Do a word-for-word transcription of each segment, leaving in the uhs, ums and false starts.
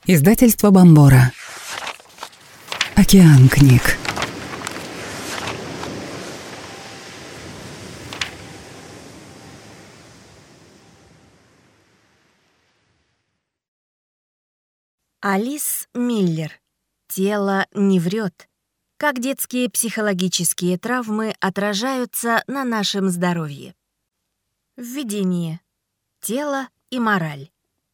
Издательство Бомбора. Океан книг. Алис Миллер. Тело не врет. Как детские психологические травмы отражаются на нашем здоровье. Введение. Тело и мораль.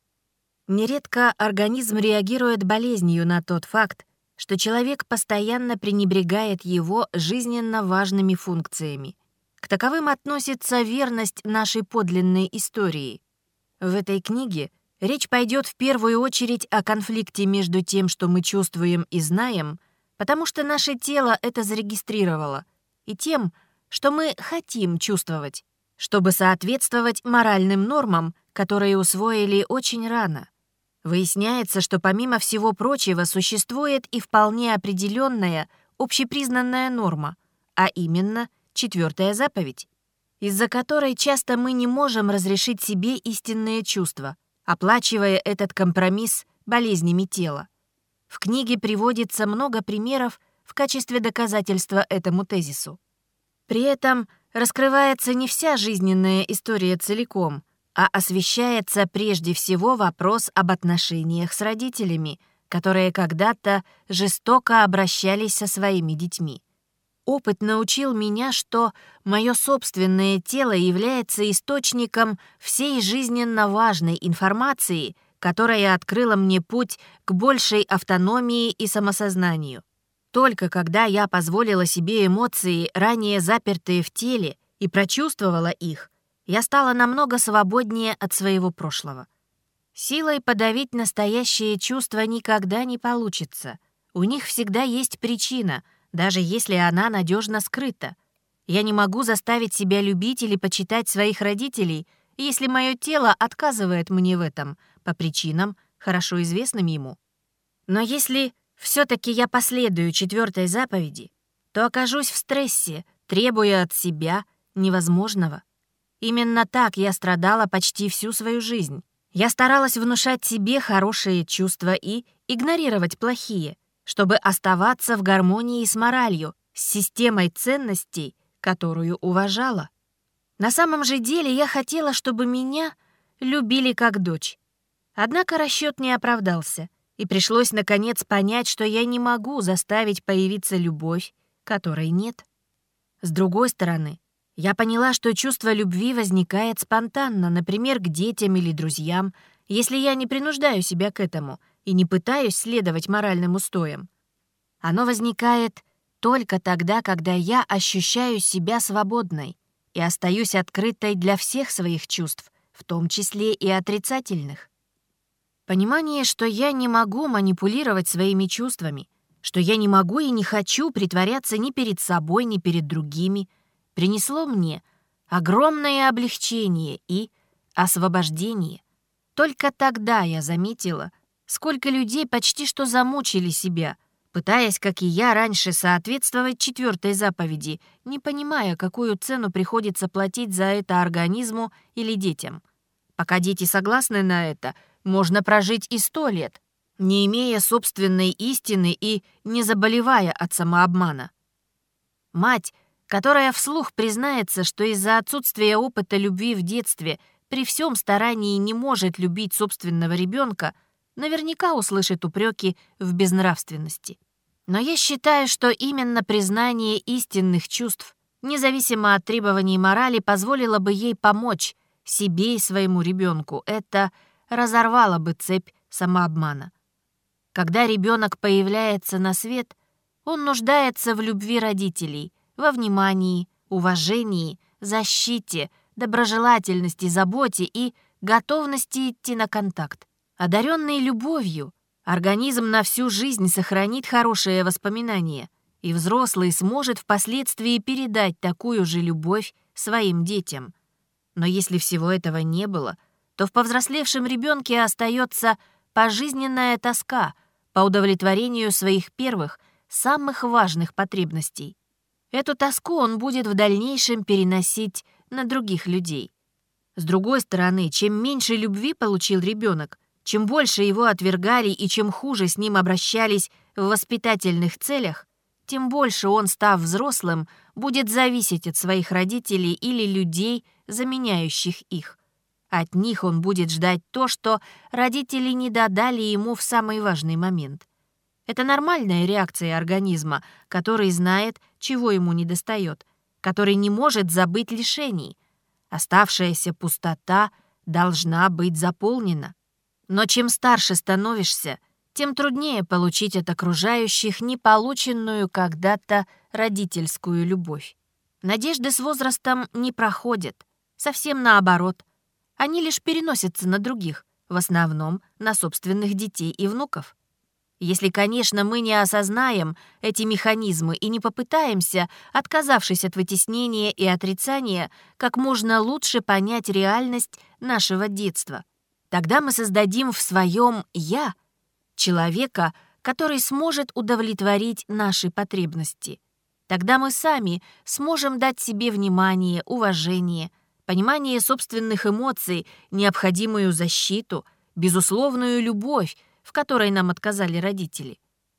Нередко организм реагирует болезнью на тот факт, что человек постоянно пренебрегает его жизненно важными функциями. К таковым относится верность нашей подлинной истории. В этой книге речь пойдет в первую очередь о конфликте между тем, что мы чувствуем и знаем, потому что наше тело это зарегистрировало, и тем, что мы хотим чувствовать, чтобы соответствовать моральным нормам, которые усвоили очень рано. Выясняется, что помимо всего прочего существует и вполне определенная общепризнанная норма, а именно четвертая заповедь, из-за которой часто мы не можем разрешить себе истинные чувства, оплачивая этот компромисс болезнями тела. В книге приводится много примеров в качестве доказательства этому тезису. При этом раскрывается не вся жизненная история целиком, а освещается прежде всего вопрос об отношениях с родителями, которые когда-то жестоко обращались со своими детьми. Опыт научил меня, что мое собственное тело является источником всей жизненно важной информации, которая открыла мне путь к большей автономии и самосознанию. Только когда я позволила себе эмоции, ранее запертые в теле, и прочувствовала их, я стала намного свободнее от своего прошлого. Силой подавить настоящие чувства никогда не получится. У них всегда есть причина, даже если она надежно скрыта. Я не могу заставить себя любить или почитать своих родителей, если мое тело отказывает мне в этом по причинам, хорошо известным ему. Но если все-таки я последую четвертой заповеди, то окажусь в стрессе, требуя от себя невозможного. Именно так я страдала почти всю свою жизнь. Я старалась внушать себе хорошие чувства и игнорировать плохие, чтобы оставаться в гармонии с моралью, с системой ценностей, которую уважала. На самом же деле я хотела, чтобы меня любили как дочь. Однако расчет не оправдался, и пришлось наконец понять, что я не могу заставить появиться любовь, которой нет. С другой стороны, я поняла, что чувство любви возникает спонтанно, например, к детям или друзьям, если я не принуждаю себя к этому и не пытаюсь следовать моральным устоям. Оно возникает только тогда, когда я ощущаю себя свободной и остаюсь открытой для всех своих чувств, в том числе и отрицательных. Понимание, что я не могу манипулировать своими чувствами, что я не могу и не хочу притворяться ни перед собой, ни перед другими, принесло мне огромное облегчение и освобождение. Только тогда я заметила, сколько людей почти что замучили себя, пытаясь, как и я раньше, соответствовать четвертой заповеди, не понимая, какую цену приходится платить за это организму или детям. Пока дети согласны на это, можно прожить и сто лет, не имея собственной истины и не заболевая от самообмана. Мать, которая вслух признается, что из-за отсутствия опыта любви в детстве при всем старании не может любить собственного ребенка, наверняка услышит упреки в безнравственности. Но я считаю, что именно признание истинных чувств, независимо от требований морали, позволило бы ей помочь себе и своему ребенку. Это разорвало бы цепь самообмана. Когда ребенок появляется на свет, он нуждается в любви родителей, во внимании, уважении, защите, доброжелательности, заботе и готовности идти на контакт. Одаренный любовью, организм на всю жизнь сохранит хорошие воспоминания, и взрослый сможет впоследствии передать такую же любовь своим детям. Но если всего этого не было, то в повзрослевшем ребенке остается пожизненная тоска по удовлетворению своих первых, самых важных потребностей. Эту тоску он будет в дальнейшем переносить на других людей. С другой стороны, чем меньше любви получил ребенок, Чем больше его отвергали и чем хуже с ним обращались в воспитательных целях, тем больше он, став взрослым, будет зависеть от своих родителей или людей, заменяющих их. От них он будет ждать то, что родители не додали ему в самый важный момент. Это нормальная реакция организма, который знает, чего ему недостает, который не может забыть лишений. Оставшаяся пустота должна быть заполнена. Но чем старше становишься, тем труднее получить от окружающих неполученную когда-то родительскую любовь. Надежды с возрастом не проходят, совсем наоборот. Они лишь переносятся на других, в основном на собственных детей и внуков. Если, конечно, мы не осознаем эти механизмы и не попытаемся, отказавшись от вытеснения и отрицания, как можно лучше понять реальность нашего детства. Тогда мы создадим в своем «я» человека, который сможет удовлетворить наши потребности. Тогда мы сами сможем дать себе внимание, уважение, понимание собственных эмоций, необходимую защиту, безусловную любовь, в которой нам отказали родители.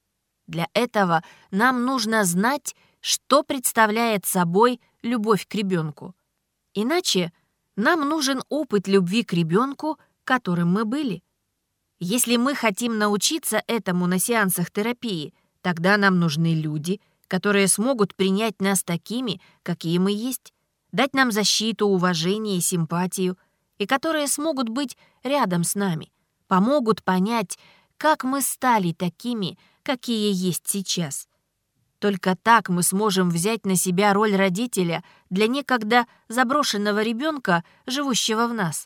Для этого нам нужно знать, что представляет собой любовь к ребенку. Иначе нам нужен опыт любви к ребенку, которым мы были. Если мы хотим научиться этому на сеансах терапии, тогда нам нужны люди, которые смогут принять нас такими, какие мы есть, дать нам защиту, уважение и симпатию, и которые смогут быть рядом с нами, помогут понять, как мы стали такими, какие есть сейчас. Только так мы сможем взять на себя роль родителя для некогда заброшенного ребенка, живущего в нас.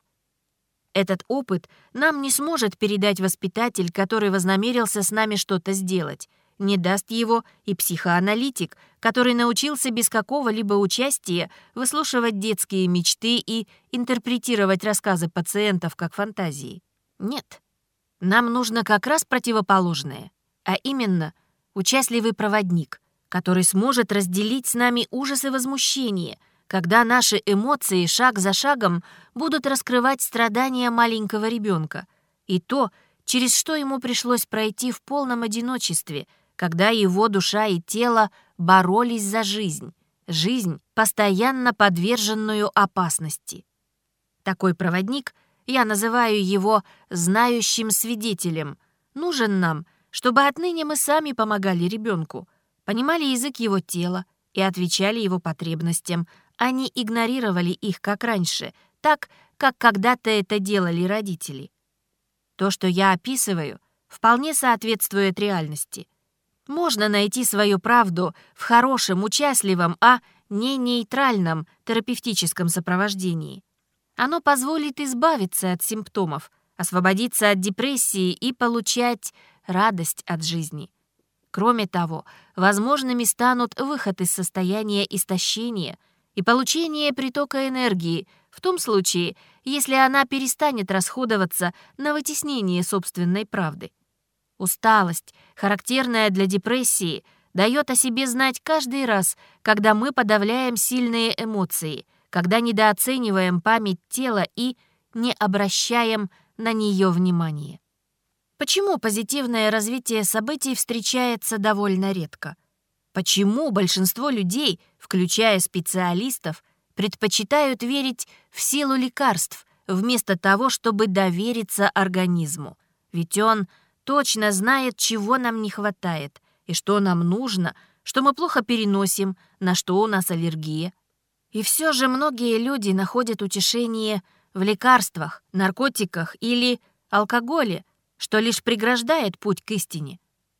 Этот опыт нам не сможет передать воспитатель, который вознамерился с нами что-то сделать. Не даст его и психоаналитик, который научился без какого-либо участия выслушивать детские мечты и интерпретировать рассказы пациентов как фантазии. Нет. Нам нужно как раз противоположное, а именно участливый проводник, который сможет разделить с нами ужас и возмущение, когда наши эмоции шаг за шагом будут раскрывать страдания маленького ребенка и то, через что ему пришлось пройти в полном одиночестве, когда его душа и тело боролись за жизнь, жизнь, постоянно подверженную опасности. Такой проводник, я называю его знающим свидетелем, нужен нам, чтобы отныне мы сами помогали ребенку, понимали язык его тела и отвечали его потребностям, а не игнорировали их, как раньше, так, как когда-то это делали родители. То, что я описываю, вполне соответствует реальности. Можно найти свою правду в хорошем, участливом, а не нейтральном терапевтическом сопровождении. Оно позволит избавиться от симптомов, освободиться от депрессии и получать радость от жизни. Кроме того, возможными станут выход из состояния истощения и получение притока энергии в том случае, если она перестанет расходоваться на вытеснение собственной правды. Усталость, характерная для депрессии, дает о себе знать каждый раз, когда мы подавляем сильные эмоции, когда недооцениваем память тела и не обращаем на нее внимания. Почему позитивное развитие событий встречается довольно редко? Почему большинство людей, включая специалистов, предпочитают верить в силу лекарств вместо того, чтобы довериться организму? Ведь он точно знает, чего нам не хватает и что нам нужно, что мы плохо переносим, на что у нас аллергия. И все же многие люди находят утешение в лекарствах, наркотиках или алкоголе, что лишь преграждает путь к истине.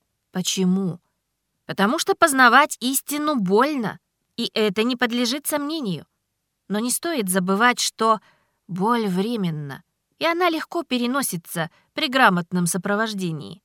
Почему? Потому что познавать истину больно, и это не подлежит сомнению. Но не стоит забывать, что боль временна, и она легко переносится при грамотном сопровождении.